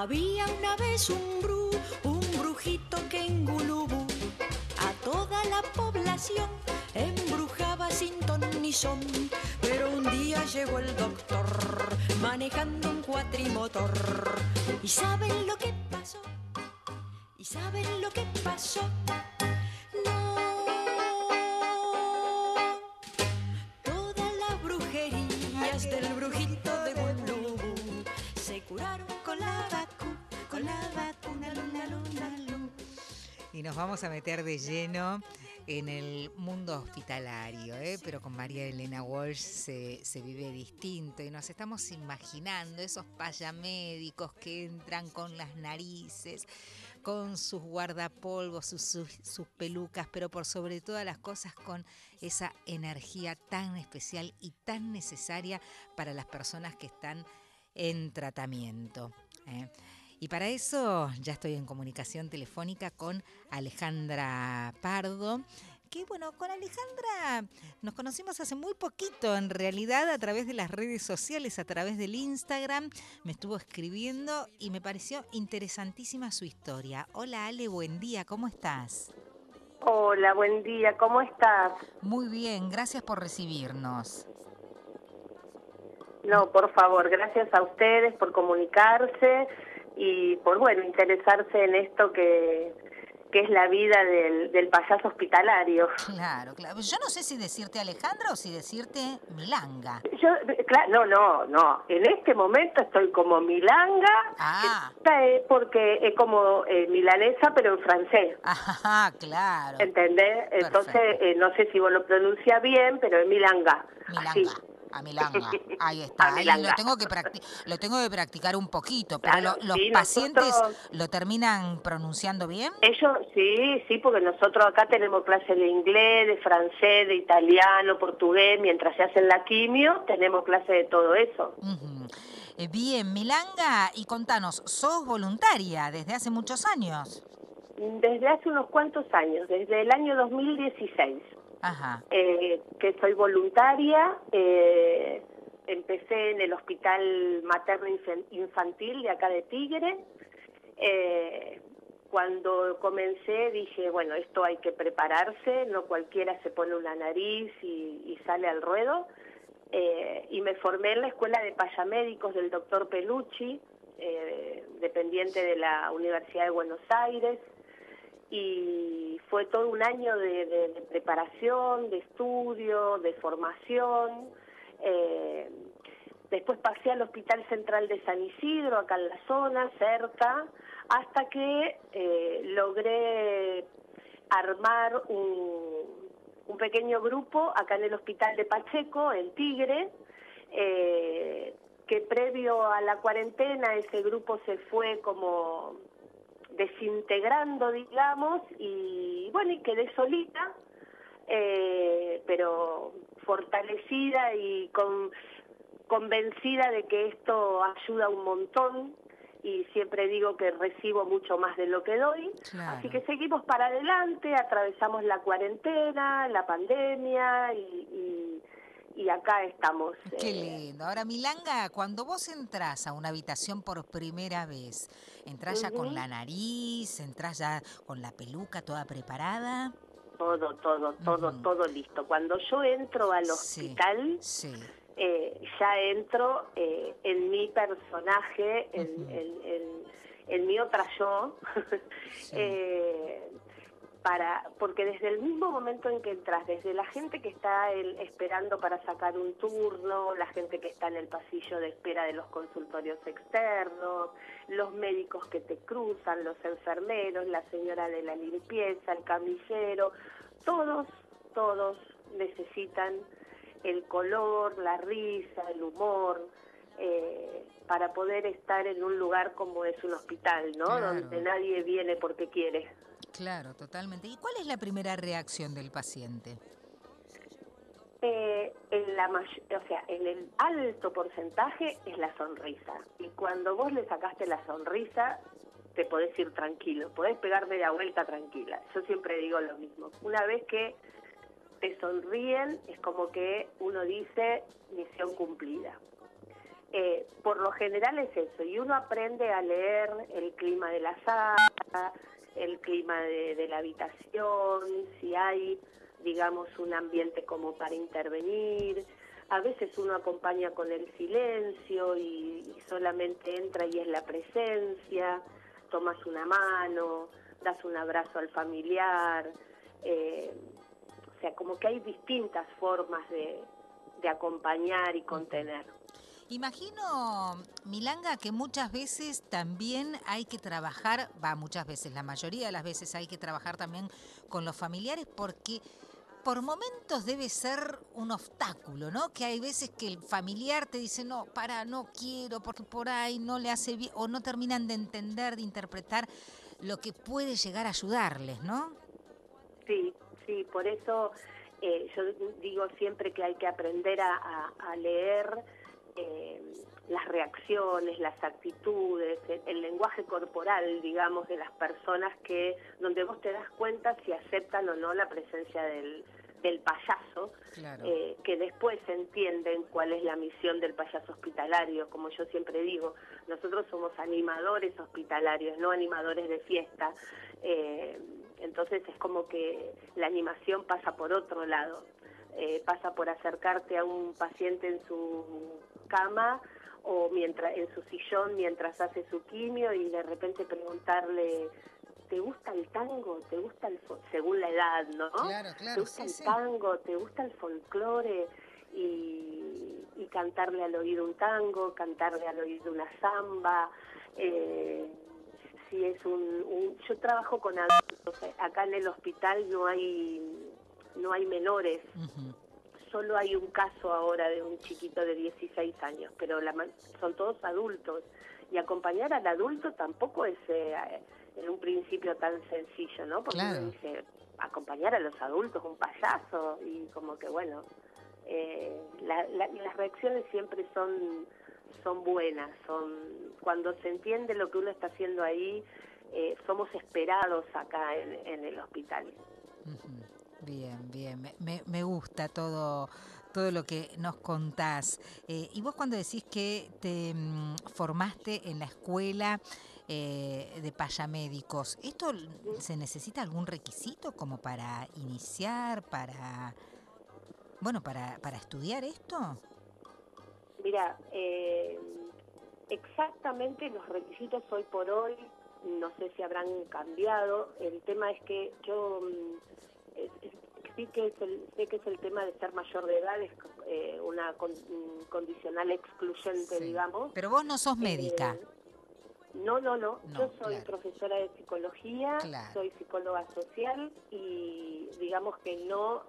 Había una vez un brujito que en Gulubú a toda la población embrujaba sin ton ni son. Pero un día llegó el doctor manejando un cuatrimotor. ¿Y saben lo que pasó? ¿Y saben lo que pasó? No. Todas las brujerías del brujito de Gulubú se curaron con la vacuna, luna, luna, luna. Y nos vamos a meter de lleno en el mundo hospitalario, pero con María Elena Walsh se vive distinto y nos estamos imaginando esos payamédicos que entran con las narices, con sus guardapolvos, sus pelucas, pero por sobre todas las cosas con esa energía tan especial y tan necesaria para las personas que están en tratamiento. Y para eso ya estoy en comunicación telefónica con Alejandra Pardo, que bueno, con Alejandra nos conocimos hace muy poquito, en realidad a través de las redes sociales, a través del Instagram, me estuvo escribiendo y me pareció interesantísima su historia. Hola Ale, buen día, ¿cómo estás? Hola, buen día, ¿cómo estás? Muy bien, gracias por recibirnos. No, por favor, gracias a ustedes por comunicarse y por, bueno, interesarse en esto que es la vida del payaso hospitalario. Claro. Yo no sé si decirte Alejandra o si decirte Milanga. Claro, no. En este momento estoy como Milanga, porque es como milanesa, pero en francés. Ajá, claro. ¿Entendés? Entonces, no sé si vos lo pronuncias bien, pero es Milanga. Milanga. Así. A Milanga, ahí está. Ahí lo tengo que practicar un poquito, pero Claro, los sí, pacientes nosotros, lo terminan pronunciando bien. ellos sí, porque nosotros acá tenemos clases de inglés, de francés, de italiano, portugués, mientras se hacen la quimio, tenemos clases de todo eso. Uh-huh. Bien, Milanga, y contanos, ¿sos voluntaria desde hace muchos años? Desde hace unos cuantos años, desde el año 2016. Ajá. Que soy voluntaria, empecé en el Hospital Materno Infantil de acá de Tigre. Cuando comencé dije, bueno, esto hay que prepararse, no cualquiera se pone una nariz y sale al ruedo. Y me formé en la Escuela de Payamédicos del doctor Pelucci, dependiente de la Universidad de Buenos Aires. Y fue todo un año de preparación, de estudio, de formación. Después pasé al Hospital Central de San Isidro, acá en la zona, cerca, hasta que logré armar un pequeño grupo acá en el Hospital de Pacheco, en Tigre, que previo a la cuarentena ese grupo se fue como desintegrando, digamos, y bueno, y quedé solita, pero fortalecida y convencida de que esto ayuda un montón, y siempre digo que recibo mucho más de lo que doy. Claro. Así que seguimos para adelante, atravesamos la cuarentena, la pandemia y acá estamos. Qué lindo. Ahora, Milanga, cuando vos entrás a una habitación por primera vez, ¿entrás ya con la nariz? ¿Entrás ya con la peluca toda preparada? Todo listo. Cuando yo entro al hospital, ya entro en mi personaje, en mi otra yo, porque desde el mismo momento en que entras, desde la gente que está esperando para sacar un turno, la gente que está en el pasillo de espera de los consultorios externos, los médicos que te cruzan, los enfermeros, la señora de la limpieza, el camillero, todos necesitan el color, la risa, el humor, para poder estar en un lugar como es un hospital, ¿no? Claro. Donde nadie viene porque quiere. Claro, totalmente. ¿Y cuál es la primera reacción del paciente? En el alto porcentaje es la sonrisa. Y cuando vos le sacaste la sonrisa, te podés ir tranquilo, podés pegar media vuelta tranquila. Yo siempre digo lo mismo. Una vez que te sonríen, es como que uno dice misión cumplida. Por lo general es eso, y uno aprende a leer el clima de la sala, el clima de la habitación, si hay, digamos, un ambiente como para intervenir. A veces uno acompaña con el silencio y solamente entra y es la presencia, tomas una mano, das un abrazo al familiar, o sea, como que hay distintas formas de acompañar y contener. Imagino, Milanga, que muchas veces también hay que trabajar, muchas veces, la mayoría de las veces hay que trabajar también con los familiares porque por momentos debe ser un obstáculo, ¿no? Que hay veces que el familiar te dice, no, no quiero, porque por ahí no le hace bien, o no terminan de entender, de interpretar lo que puede llegar a ayudarles, ¿no? Sí, sí, por eso yo digo siempre que hay que aprender a leer las reacciones, las actitudes, el lenguaje corporal, digamos, de las personas donde vos te das cuenta si aceptan o no la presencia del payaso, claro. Que después entienden cuál es la misión del payaso hospitalario. Como yo siempre digo, nosotros somos animadores hospitalarios, no animadores de fiesta. Entonces es como que la animación pasa por otro lado. Pasa por acercarte a un paciente en su cama o en su sillón mientras hace su quimio y de repente preguntarle, ¿te gusta el tango? ¿Te gusta según la edad, ¿no? Claro, ¿Te gusta el tango? ¿Te gusta el folclore? Y cantarle al oído un tango, cantarle al oído una samba. Si es yo trabajo con adultos. Acá en el hospital no hay menores. Uh-huh. Solo hay un caso ahora de un chiquito de 16 años, pero son todos adultos. Y acompañar al adulto tampoco es en un principio tan sencillo, ¿no? Porque claro. uno dice, acompañar a los adultos, un payaso, y como que bueno, las reacciones siempre son buenas, cuando se entiende lo que uno está haciendo ahí, somos esperados acá en el hospital. Uh-huh. Bien, bien, me gusta todo lo que nos contás. Y vos cuando decís que te formaste en la escuela de payamédicos, ¿esto se necesita algún requisito como para iniciar, para estudiar esto? Mira, exactamente los requisitos hoy por hoy, no sé si habrán cambiado. El tema es que yo sé que es el tema de ser mayor de edad, es una condicional excluyente, sí. Digamos. Pero vos no sos médica. No. Yo soy claro. profesora de psicología, claro. Soy psicóloga social y digamos que no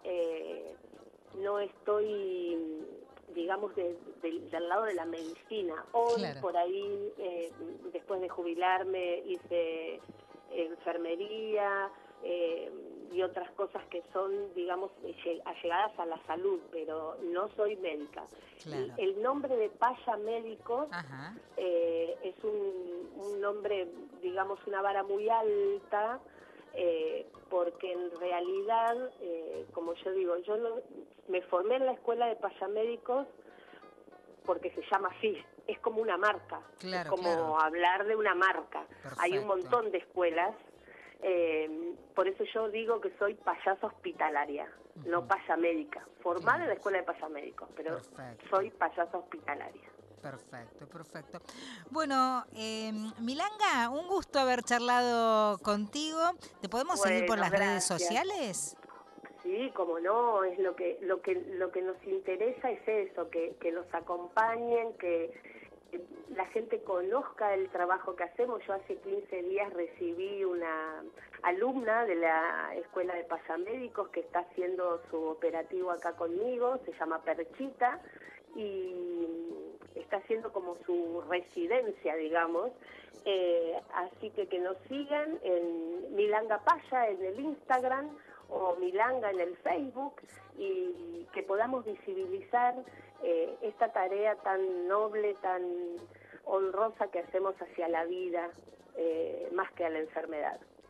estoy, digamos, del lado de la medicina. Hoy, claro. por ahí, después de jubilarme, hice enfermería y otras cosas que son, digamos, allegadas a la salud, pero no soy médica. Claro. El nombre de payamédicos es un nombre, digamos, una vara muy alta, porque en realidad, como yo digo, me formé en la escuela de payamédicos porque se llama así, es como una marca, claro, es como hablar de una marca. Perfecto. Hay un montón de escuelas, por eso yo digo que soy payasa hospitalaria, no payamédica, formada en la escuela de payamédicos, pero soy payasa hospitalaria. Perfecto. Bueno, Milanga, un gusto haber charlado contigo. ¿Te podemos seguir por las redes sociales? Sí, como no, es lo que nos interesa es eso, que nos acompañen, que la gente conozca el trabajo que hacemos. Yo hace 15 días recibí una alumna de la Escuela de Payamédicos que está haciendo su operativo acá conmigo, se llama Perchita, y está haciendo como su residencia, digamos. Así que nos sigan en Milanga Paya en el Instagram o Milanga en el Facebook, y que podamos visibilizar esta tarea tan noble, tan honrosa que hacemos hacia la vida, más que a la enfermedad.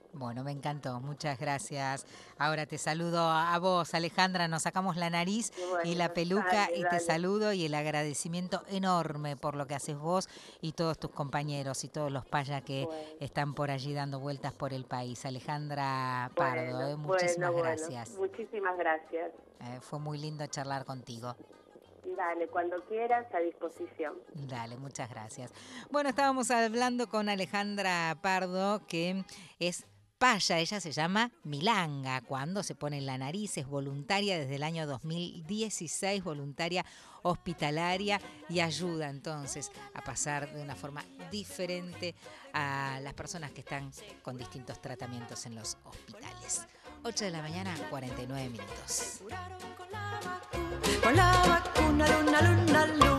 Bueno, me encantó, muchas gracias. Ahora te saludo a vos, Alejandra, nos sacamos la nariz y la peluca dale, y te saludo y el agradecimiento enorme por lo que haces vos y todos tus compañeros y todos los payas que están por allí dando vueltas por el país. Alejandra Pardo, muchísimas gracias. Muchísimas gracias. Fue muy lindo charlar contigo. Dale, cuando quieras, a disposición. Dale, muchas gracias. Bueno, estábamos hablando con Alejandra Pardo, que es paya, ella se llama Milanga, cuando se pone en la nariz, es voluntaria desde el año 2016, voluntaria hospitalaria y ayuda entonces a pasar de una forma diferente a las personas que están con distintos tratamientos en los hospitales. 8 de la mañana, 49 minutos. Con la vacuna, luna, luna, luna.